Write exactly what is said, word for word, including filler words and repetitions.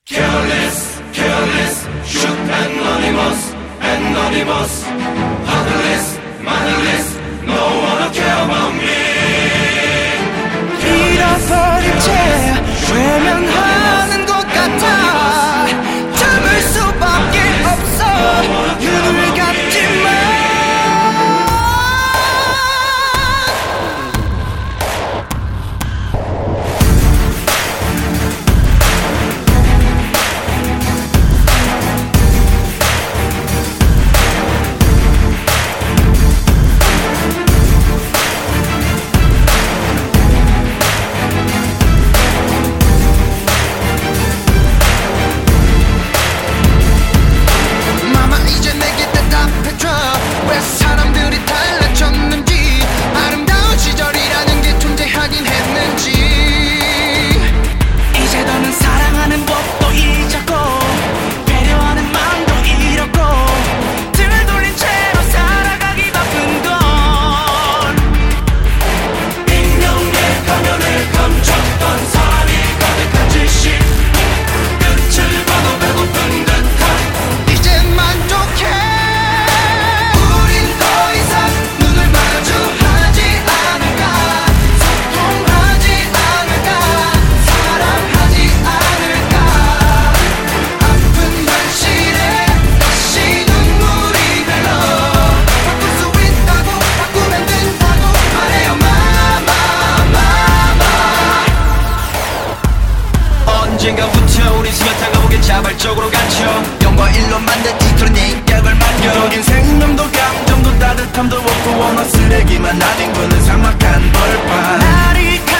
Careless, careless, shoot anonymous, anonymous, heartless, mannerless, no one care about me. 잃어버린 채 외면하는 것 같아. 참을 수밖에 없어. 눈을 감지만. 왜 사람들이 달라졌는지, 아름다운 시절이라는 게 존재하긴 했는지. 이제 더는 사랑하는 법도 잊었고, 배려하는 마음도 잃었고, 등을 돌린 채로 살아가기 바쁜 건 익명의 가면을 감췄던 사람이 가득한 짓이 끝을 봐도 배고픈 듯한. 이제 만족해. 언젠가부터 우리 스며탄 감옥에 자발적으로 갇혀 영과 일로 만든 이토록 내 인격을 만져. 여긴 생명도 감정도 따뜻함도 없고 워낙 쓰레기만 아닌 그는 삭막한 벌판. 날이